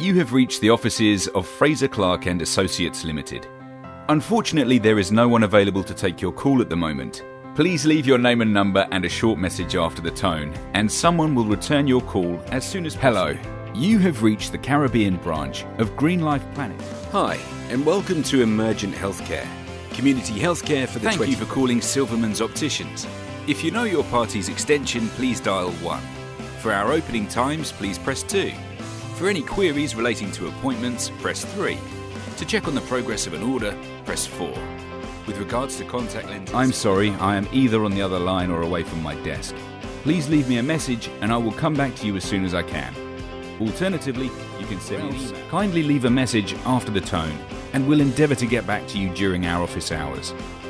You have reached the offices of Fraser Clark and Associates Limited. Unfortunately, there is no one available to take your call at the moment. Please leave your name and number and a short message after the tone, and someone will return your call as soon as possible. Hello, you have reached the Caribbean branch of Green Life Planet. Hi, and welcome to Emergent Healthcare, community healthcare for the Thank you for calling Silverman's Opticians. If you know your party's extension, please dial 1. For our opening times, please press 2. For any queries relating to appointments, press 3. To check on the progress of an order, press 4. With regards to contact lenses... I'm sorry, I am either on the other line or away from my desk. Please leave me a message and I will come back to you as soon as I can. Alternatively, you can send me an email. Kindly leave a message after the tone and we'll endeavour to get back to you during our office hours.